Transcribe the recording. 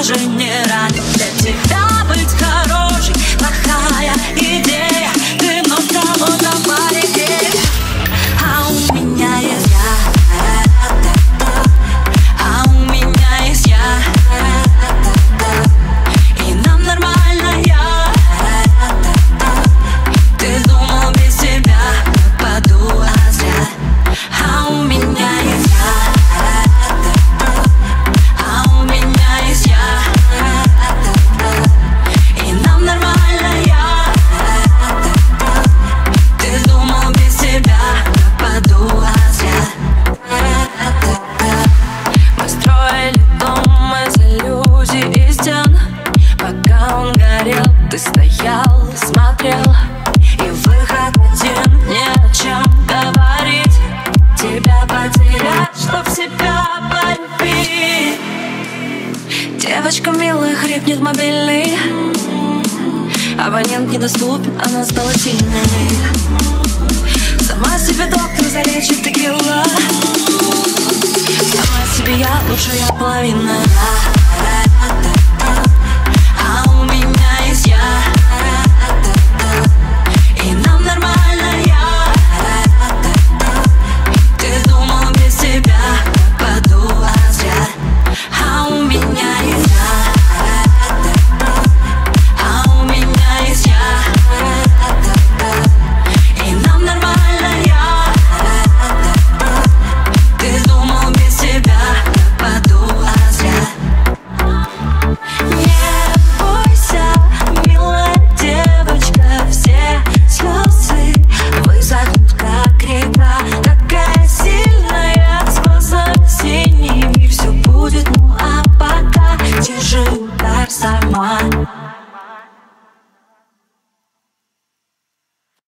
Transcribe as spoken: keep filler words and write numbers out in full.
даже не ранит. Для тебя быть хорошей плохая идея. Ты вновь кого-то полететь. А у меня есть я, а у меня есть я, и нам нормально я. Ты думал без тебя попаду, а зря. А у меня есть я, а у меня есть я, и нам нормально я. Ты думал без тебя попаду, а зря. Мы строили дом из иллюзий и стен. Пока он горел, ты стоял и смотрел. И выход один, не о чем говорить. Тебя потерять, чтоб себя полюбить. Девочка милая, хрипнет мобильный. Абонент недоступен, она стала сильной. Сама себе доктор, залечит текила. Сама себе я, лучшая половина. А у меня есть я, и нам нормально я. Ты думал без тебя попаду, а зря. А у меня есть я, а у меня есть я, и нам нормально я. Ты думал без тебя попаду, а зря. Не бойся, милая девочка, все слезы высохнут, как река. Такая сильная, с глазами синими. Все будет, ну а пока держи удар сама.